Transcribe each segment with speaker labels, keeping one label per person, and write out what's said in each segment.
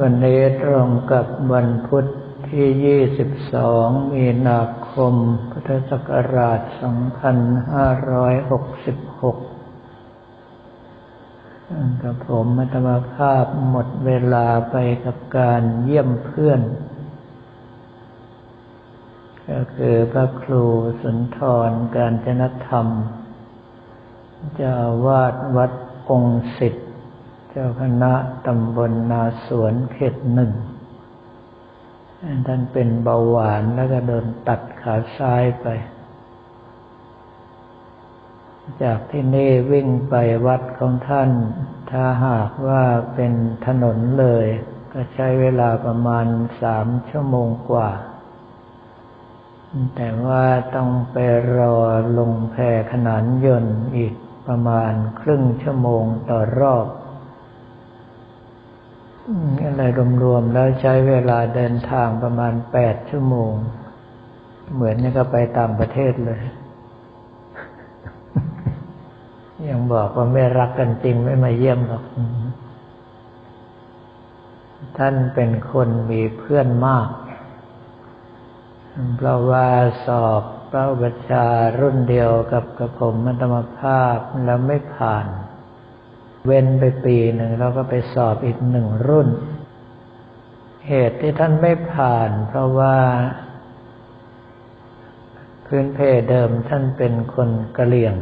Speaker 1: วันนี้ตรงกับวันพุธที่22มีนาคมพุทธศักราช2566กับผมอัตมาภาพหมดเวลาไปกับการเยี่ยมเพื่อนก็คือพระครูสุนทรกาญจนธรรมเจ้าอาวาสวัดองค์สิทธิ์เจ้าคณะตำบลนาสวนเขตหนึ่งท่านเป็นเบาหวานแล้วก็โดนตัดขาซ้ายไปจากที่นี่วิ่งไปวัดของท่านถ้าหากว่าเป็นถนนเลยก็ใช้เวลาประมาณ3 ชั่วโมงกว่าแต่ว่าต้องไปรอลงแพขนานยนต์อีกประมาณครึ่งชั่วโมงต่อรอบอะไรรวมๆแล้วใช้เวลาเดินทางประมาณ8 ชั่วโมงเหมือนนี่ก็ไปต่างประเทศเลยยังบอกว่าไม่รักกันจริงไม่มาเยี่ยมหรอกท่านเป็นคนมีเพื่อนมากเพราะว่าสอบพระอุปัชฌาย์รุ่นเดียวกับผมอัตมาภาพแล้วไม่ผ่านเว้นไปปีหนึ่งเราก็ไปสอบอีก1 รุ่นเหตุที่ท่านไม่ผ่านเพราะว่าพื้นเพเดิมท่านเป็นคนกะเหรี่ยง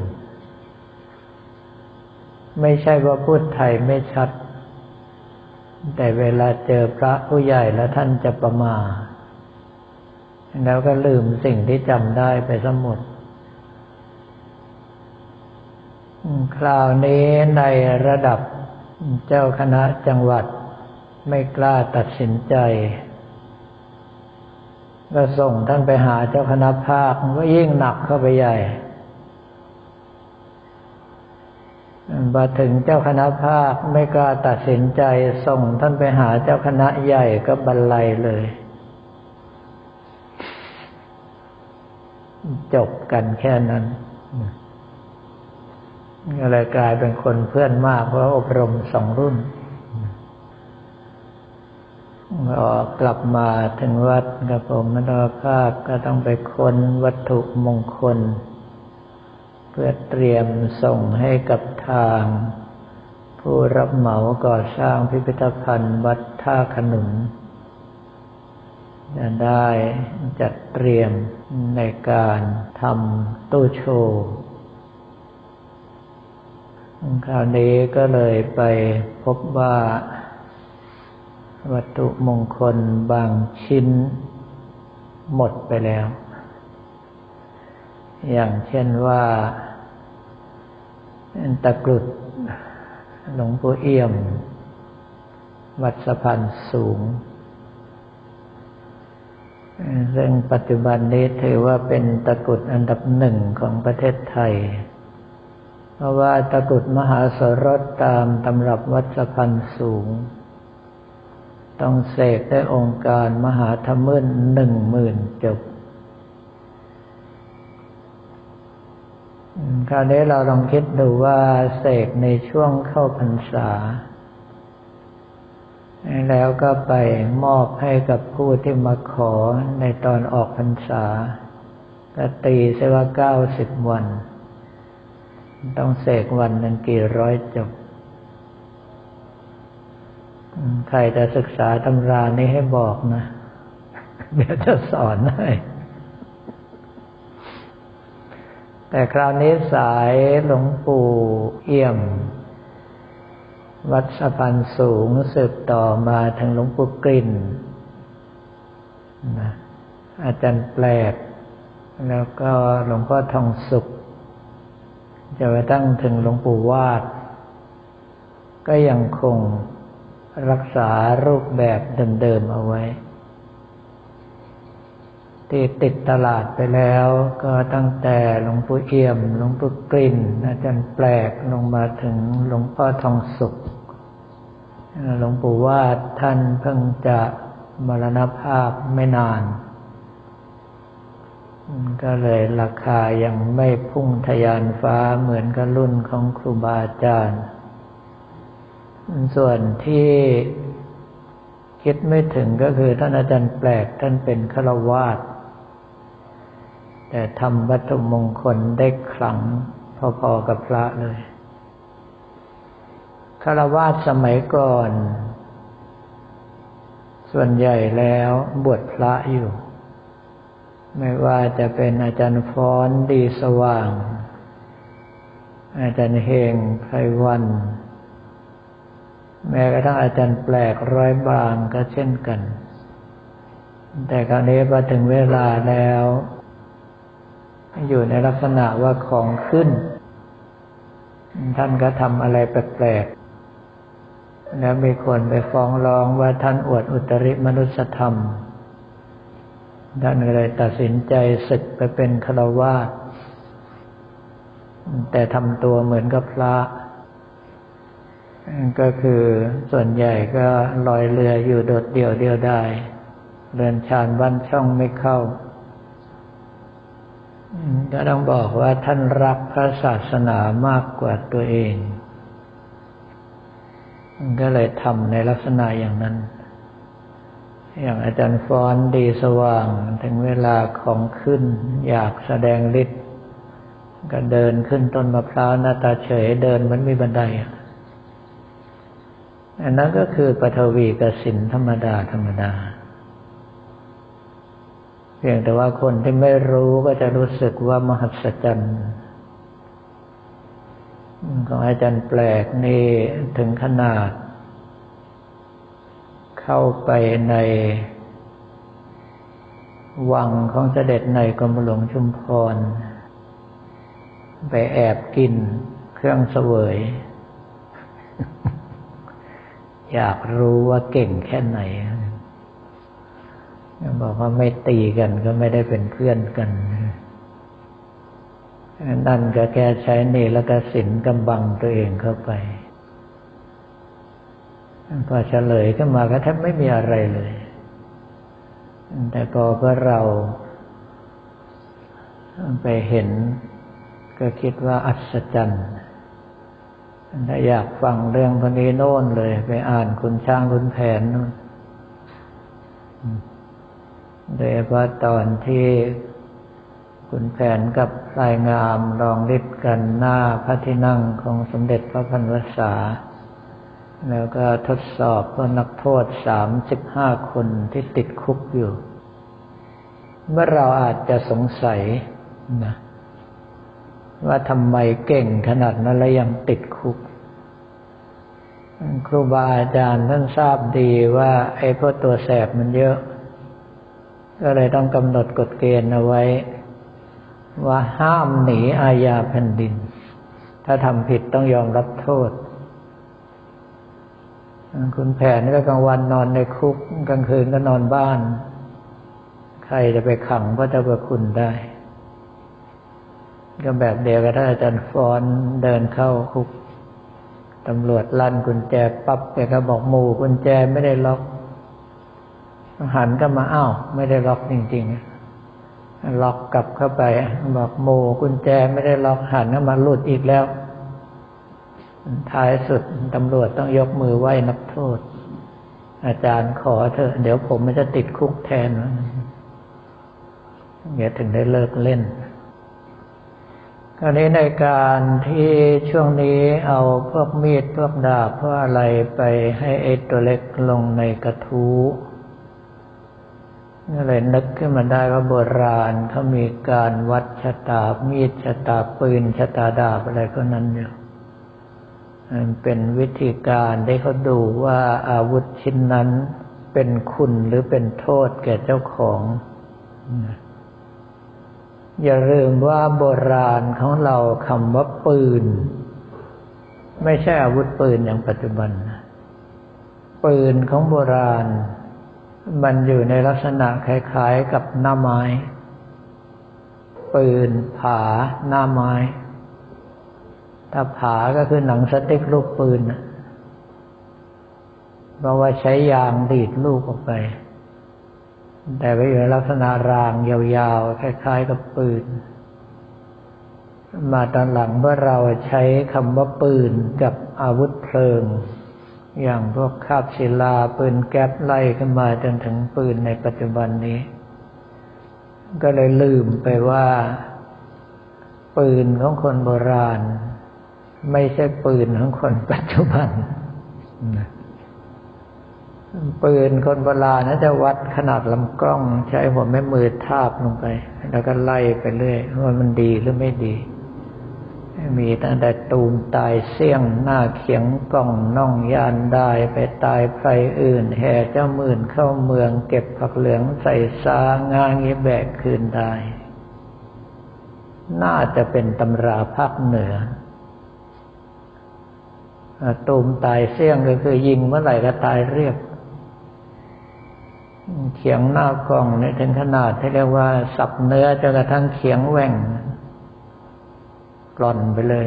Speaker 1: ไม่ใช่ว่าพูดไทยไม่ชัดแต่เวลาเจอพระผู้ใหญ่แล้วท่านจะประมาทแล้วก็ลืมสิ่งที่จำได้ไปซะหมดคราวนี้ในระดับเจ้าคณะจังหวัดไม่กล้าตัดสินใจก็ส่งท่านไปหาเจ้าคณะภาคก็ยิ่งหนักเข้าไปใหญ่มาถึงเจ้าคณะภาคไม่กล้าตัดสินใจส่งท่านไปหาเจ้าคณะใหญ่ก็บันไลเลยจบกันแค่นั้นก็เลยกลายเป็นคนเพื่อนมากเพราะอบรม2 รุ่นกลับมาถึงวัดกับผมอัตมาภาพก็ต้องไปค้นวัตถุมงคลเพื่อเตรียมส่งให้กับทางผู้รับเหมาก่อสร้างพิพิธภัณฑ์วัดท่าขนุนจะได้จัดเตรียมในการทำตู้โชว์คราวนี้ก็เลยไปพบว่าวัตถุมงคลบางชิ้นหมดไปแล้วอย่างเช่นว่าตะกรุดหลวงปู่เอี่ยมวัดสะพานสูงซึ่งปัจจุบันนี้ถือว่าเป็นตะกรุดอันดับ1ของประเทศไทยเพราะว่าตะกรุดมหาโสรสตามตำรับวัดสะพานสูงต้องเสกได้องค์การมหาธมึน10,000 จบคราวนี้เราลองคิดดูว่าเสกในช่วงเข้าพรรษาแล้วก็ไปมอบให้กับผู้ที่มาขอในตอนออกพรรษาก็ตีเสียว่า90 วันต้องเสกวันหนึ่งกี่ร้อยจบใครจะศึกษาตำรานี้ให้บอกนะเดี๋ยวจะสอนให้แต่คราวนี้สายหลวงปู่เอี่ยมวัดสะพานสูงสืบต่อมาถึงหลวงปู่กลิ่นนะอาจารย์แปลกแล้วก็หลวงพ่อทองสุขจะไปตั้งถึงหลวงปู่วาดก็ยังคงรักษารูปแบบเดิมๆเอาไว้ที่ติดตลาดไปแล้วก็ตั้งแต่หลวงปู่เอี่ยมหลวงปู่กลิ่นอาจารย์แปลกลงมาถึงหลวงพ่อทองสุขหลวงปู่วาดท่านเพิ่งจะมรณภาพไม่นานก็เลยราคายังไม่พุ่งทะยานฟ้าเหมือนกับรุ่นของครูบาอาจารย์ส่วนที่คิดไม่ถึงก็คือท่านอาจารย์แปลกท่านเป็นฆราวาสแต่ทำวัตถุมงคลได้ขลังพอๆกับพระเลยฆราวาสสมัยก่อนส่วนใหญ่แล้วบวชพระอยู่ไม่ว่าจะเป็นอาจารย์ฟ้อนดีสว่างอาจารย์เฮงไพรวันแม้กระทั่งอาจารย์แปลกร้อยบางก็เช่นกันแต่คราวนี้พอถึงเวลาแล้วอยู่ในลักษณะว่าของขึ้นท่านก็ทำอะไรแปลกๆแล้วมีคนไปฟ้องร้องว่าท่านอวดอุตริมนุสธรรมท่านก็เลยตัดสินใจสึกไปเป็นฆราวาสแต่ทำตัวเหมือนกับพระก็คือส่วนใหญ่ก็ลอยเรืออยู่โดดเดี่ยวเดียวดายเรือนชานบ้านช่องไม่เข้าก็ต้องบอกว่าท่านรักพระศาสนามากกว่าตัวเองก็เลยทำในลักษณะอย่างนั้นอย่างอาจารย์ฟ้อนดีสว่างถึงเวลาของขึ้นอยากแสดงฤทธิ์ก็เดินขึ้นต้นมะพร้าวหน้าตาเฉยเดินเหมือนมีบันไดอันนั้นก็คือปฐวีกสิณธรรมดาเพียงแต่ว่าคนที่ไม่รู้ก็จะรู้สึกว่ามหัศจรรย์ของอาจารย์แปลกนี่ถึงขนาดเข้าไปในวังของเสด็จในกรมหลวงชุมพรไปแอบกินเครื่องเสวยอยากรู้ว่าเก่งแค่ไหนบอกว่าไม่ตีกันก็ไม่ได้เป็นเพื่อนกันนั่นก็แค่ใช้เนรกสิณกำบังตัวเองเข้าไปพอเฉลยขึ้นมาก็แทบไม่มีอะไรเลยแต่พอเราไปเห็นก็คิดว่าอัศจรรย์ถ้าอยากฟังเรื่องพวกนี้โน่นเลยไปอ่านคุณช้างคุณแผนนู่นโดยเฉพาะตอนที่คุณแผนกับพลายงามลองฤทธิ์กันหน้าพระที่นั่งของสมเด็จพระพันวษาแล้วก็ทดสอบพวกนักโทษ35 คนที่ติดคุกอยู่เมื่อเราอาจจะสงสัยนะว่าทำไมเก่งขนาดนั้นแล้วยังติดคุกครูบาอาจารย์ท่านทราบดีว่าไอ้พวกตัวแสบมันเยอะก็เลยต้องกำหนดกฎเกณฑ์เอาไว้ว่าห้ามหนีอาญาแผ่นดินถ้าทำผิดต้องยอมรับโทษคุณแผนก็กลางวันนอนในคุกกลางคืนก็นอนบ้านใครจะไปขังพระเจ้าประคุณได้ก็แบบเดียวกับท่านอาจารย์ฟ้อนเดินเข้าคุกตำรวจลั่นกุญแจปั๊บแกก็บอกหมู่กุญแจไม่ได้ล็อกหันก็มาอ้าวไม่ได้ล็อกจริงๆล็อกกลับเข้าไปบอกหมู่กุญแจไม่ได้ล็อกหันก็มาหลุดอีกแล้วท้ายสุดตำรวจต้องยกมือไหว้นักโทษอาจารย์ขอเถอะเดี๋ยวผมมันจะติดคุกแทนเดี๋ยวถึงได้เลิกเล่นคราวนี้ในการที่ช่วงนี้เอาพวกมีดพวกดาบพวกอะไรไปให้ไอ้ตัวเล็กลงในกระทู้ก็เลยนึกขึ้นมาได้ว่าโบราณเขามีการวัดชะตามีดชะตาปืนชะตาดาบอะไรพวกนั้นอยู่มันเป็นวิธีการที่เขาดูว่าอาวุธชิ้นนั้นเป็นคุณหรือเป็นโทษแก่เจ้าของอย่าลืมว่าโบราณของเราคำว่าปืนไม่ใช่อาวุธปืนอย่างปัจจุบันปืนของโบราณมันอยู่ในลักษณะคล้ายๆกับหน้าไม้ปืนผาหน้าไม้ถ้าผาก็คือหนังสติ๊กลูกปืนเพราะว่าใช้ยางดีดลูกออกไปแต่ไปอยู่ลักษณะรางยาวๆคล้ายๆกับปืนมาตอนหลังเมื่อเราใช้คำว่าปืนกับอาวุธเพลิงอย่างพวกคาบศิลาปืนแก๊ปไล่ขึ้นมาจนถึงปืนในปัจจุบันนี้ก็เลยลืมไปว่าปืนของคนโบราณไม่ใช่ปืนของคนปัจจุบันปืนคนโบราณจะวัดขนาดลำกล้องใช้หัวแม่มือทาบลงไปแล้วก็ไล่ไปเรื่อยว่ามันดีหรือไม่ดีมีตั้งแต่ตูมตายเสี่ยงหน้าเขียงกล่องน่องยานได้ไปตายไพรอื่นแห่เจ้าหมื่นเข้าเมืองเก็บผักเหลืองใส่ซางางี้แบกคืนได้น่าจะเป็นตำราภาคเหนือตูมตายเสี่ยงก็คือยิงเมื่อไหร่ก็ตายเรียบเขียงหน้ากล่องนี่ถึงขนาดที่เรียกว่าสับเนื้อจนกระทั่งเขียงแหว่งกร่อนไปเลย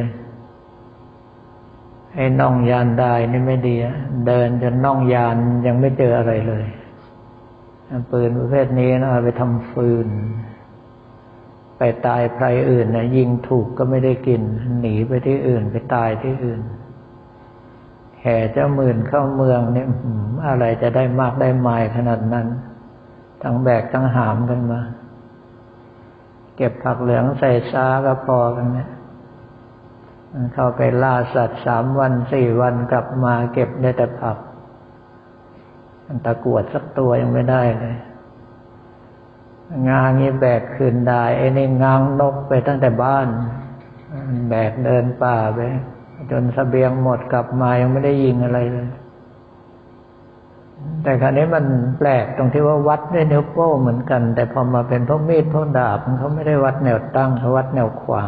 Speaker 1: ไอ้น่องยานได้นี่ไม่ดีเดินจนน่องยานยังไม่เจออะไรเลยปืนประเภทนี้นะเอาไปทำฟืนไปตายไพรอื่นนะยิงถูกก็ไม่ได้กินหนีไปที่อื่นไปตายที่อื่นแห่เจ้าหมื่นเข้าเมืองเนี่ยอะไรจะได้มากได้มายขนาดนั้นทั้งแบกทั้งหามกันมาเก็บผักเหลืองใส่ซ้าก็พอกันเนี่ยเข้าไปล่าสัตว์3 วัน 4 วันกลับมาเก็บได้แต่ผักตะกรวดสักตัวยังไม่ได้เลยงางี้แบกคืนได้ไอ้นี่งางนกไปตั้งแต่บ้านแบกเดินป่าไปจนเสบียงหมดกลับมายังไม่ได้ยิงอะไรเลยแต่คราวนี้มันแปลกตรงที่ว่าวัดด้วยนิ้วโป้งเหมือนกันแต่พอมาเป็นพวกมีดพวกดาบเขาไม่ได้วัดแนวตั้งเขาวัดแนวขวาง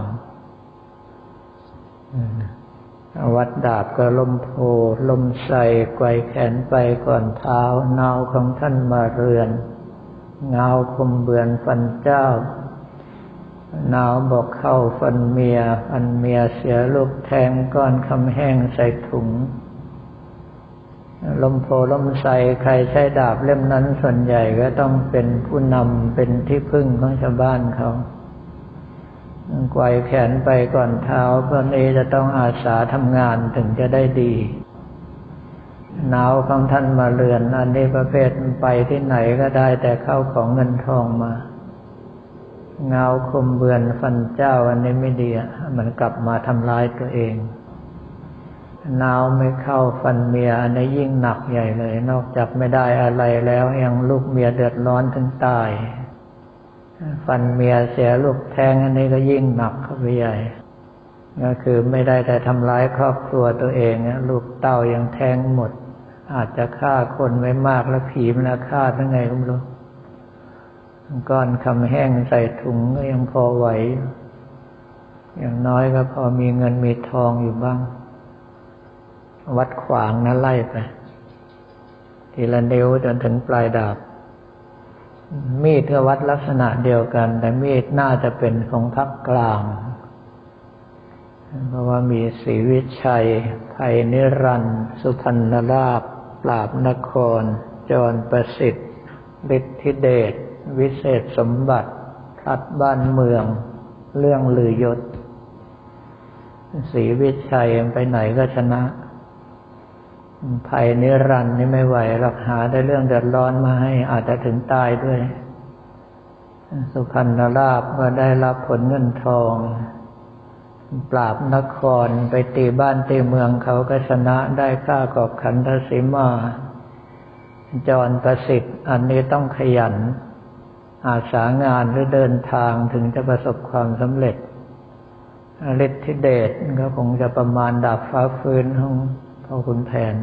Speaker 1: วัดดาบก็ลมโพลมใส่ไกวแขนไปก่อนเท้าเนาของท่านมาเรือนเงาคมเบือนฟันเจ้าหนาวบอกเข้าฟันเมียเสียลูกแทงก้อนคำแห้งใส่ถุงลมโพลมใส่ใครใช้ดาบเล่มนั้นส่วนใหญ่ก็ต้องเป็นผู้นำเป็นที่พึ่งของชาวบ้านเขาไกวแขนไปก่อนเท้าเพราะนี้จะต้องอาสาทำงานถึงจะได้ดีหนาวของท่านมาเรือนอันนี้ประเภทไปที่ไหนก็ได้แต่เข้าของเงินทองมาเงาคมเบือนฟันเจ้าอันนี้ไม่ดีมันกลับมาทำร้ายตัวเองหนาวไม่เข้าฟันเมียอันนี้ยิ่งหนักใหญ่เลยนอกจากไม่ได้อะไรแล้วยังลูกเมียเดือดร้อนถึงตายฟันเมียเสียลูกแทงอันนี้ก็ยิ่งหนักเข้าไปใหญ่ก็คือไม่ได้แต่ทำร้ายครอบครัวตัวเองลูกเต้ายังแทงหมดอาจจะฆ่าคนไว้มากแล้วผีมันอาฆาตยังไงก็ไม่รู้ก้อนคำแห้งใส่ถุงก็ยังพอไหวอย่างน้อยก็พอมีเงินมีทองอยู่บ้างวัดขวางนะไล่ไปทีละนิ้วจนถึงปลายดาบมีดก็วัดลักษณะเดียวกันแต่มีดน่าจะเป็นของภาคกลางเพราะว่ามีศรีวิชัยไพนิรันดร์สุพรรณราภปราบนครจรประสิทธิ์ฤทธิเดชวิเศษสมบัติพัดบ้านเมืองเรื่องลือยศศรีวิชัยไปไหนก็ชนะไพนิรันดร์นี่ไม่ไหวหรอกหาได้เรื่องเดือดร้อนมาให้อาจจะถึงตายด้วยสุพรรณราภก็ได้รับผลเงินทองปราบนครไปตีบ้านตีเมืองเขาก็ชนะได้ฆ่ากอบขันธสีมาจรประสิทธิ์อันนี้ต้องขยันอาสางานหรือเดินทางถึงจะประสบความสำเร็จฤทธิเดชก็คงจะประมาณดาบฟ้าฟื้นของพ่อขุนแผน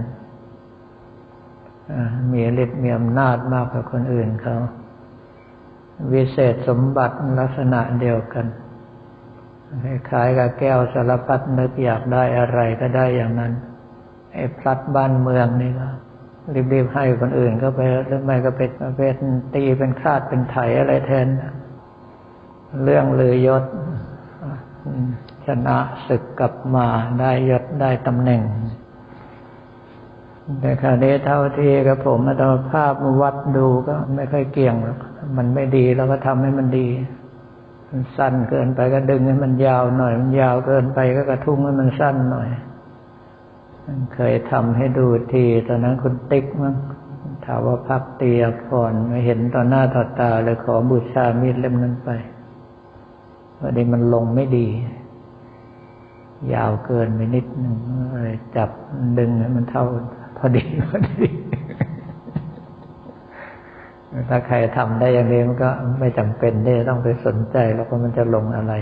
Speaker 1: มีฤทธิ์มีอำนาจมากกว่าคนอื่นเขาวิเศษสมบัติลักษณะเดียวกันคล้ายๆกับแก้วสารพัดนึกอยากได้อะไรก็ได้อย่างนั้นไอ้พลัดบ้านเมืองนี่ก็รีบๆให้คนอื่นก็ไปหรือไม่ก็เป็นประเภทตีเป็นคาดเป็นไถอะไรแทนเรื่องลือยศชนะศึกกลับมาได้ยศได้ตำแหน่งแต่คราวนี้เท่าที่กับผมอาตมาภาพวัดดูก็ไม่ค่อยเกี่ยงหรอกมันไม่ดีเราก็ทำให้มันดีมันสั้นเกินไปก็ดึงให้มันยาวหน่อยมันยาวเกินไปก็กระทุ้งให้มันสั้นหน่อยเคยทำให้ดูทีตอนนั้นคุณติ๊กมั้งถามว่าพักเตียก่อนไม่เห็นต่อหน้าต่อตาเลยขอบูชามีดเล่มนั้นไปวันนี้มันลงไม่ดียาวเกินไปนิดนึงเลยจับดึงให้มันเท่าพอดีถ้าใครทำได้อย่างนี้มันก็ไม่จำเป็นที่จะต้องไปสนใจแล้วก็มันจะลงอะไร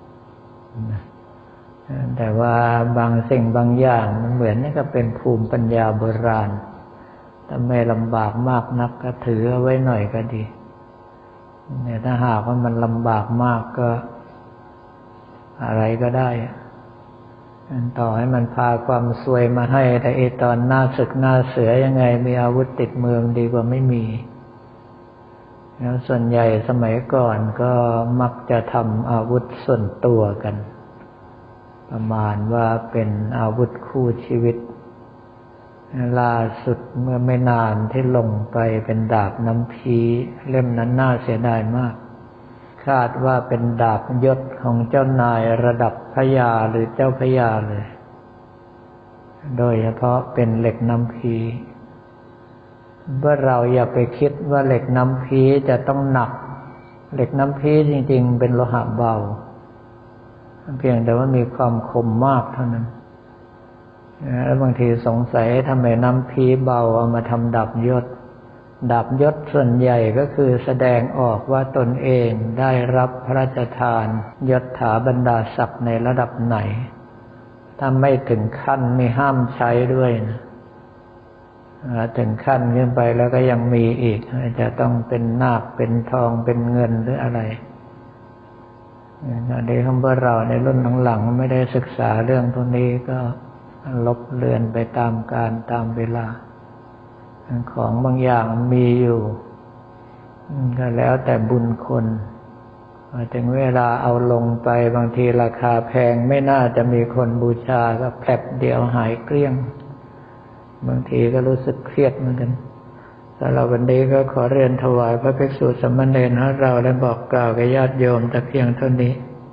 Speaker 1: แต่ว่าบางสิ่งบางอย่างมันเหมือนนี่ก็เป็นภูมิปัญญาโบราณถ้าไม่ลำบากมากนักก็ถือเอาไว้หน่อยก็ดีเนี่ยถ้าหากว่ามันลำบากมากก็อะไรก็ได้ต่อให้มันพาความซวยมาให้แต่ตอนหน้าศึกหน้าเสือยังไงมีอาวุธติดเมืองดีกว่าไม่มีแล้วส่วนใหญ่สมัยก่อนก็มักจะทำอาวุธส่วนตัวกันประมาณว่าเป็นอาวุธคู่ชีวิตล่าสุดเมื่อไม่นานที่ลงไปเป็นดาบน้ำพีเล่มนั้นน่าเสียดายมากคาดว่าเป็นดาบยศของเจ้านายระดับพระยาหรือเจ้าพระยาเลยโดยเฉพาะเป็นเหล็กน้ำพีเมื่อเราอย่าไปคิดว่าเหล็กน้ำพีจะต้องหนักเหล็กน้ำพีจริงๆเป็นโลหะเบาเพียงแต่ว่ามีความคมมากเท่านั้นแล้วบางทีสงสัยทำไมน้ำพีเบาเอามาทำดาบยศดาบยศส่วนใหญ่ก็คือแสดงออกว่าตนเองได้รับพระราชทานยศถาบรรดาศักดิ์ในระดับไหนถ้าไม่ถึงขั้นไม่ห้ามใช้ด้วยนะถึงขั้นขึ้นไปแล้วก็ยังมีอีกจะต้องเป็นนาคเป็นทองเป็นเงินหรืออะไรในคำว่าเราในรุ่นหลังๆไม่ได้ศึกษาเรื่องพวกนี้ก็ลบเลือนไปตามกาลตามเวลาของบางอย่างมีอยู่ก็แล้วแต่บุญคนถึงเวลาเอาลงไปบางทีราคาแพงไม่น่าจะมีคนบูชาก็แผลบเดียวหายเกลี้ยงบางทีก็รู้สึกเครียดเหมือนกันสำหรับวันนี้ก็ขอเรียนถวายพระภิกษุสามเณรของเราและบอกกล่าวแก่ญาติโยมแต่เพียงเท่านี้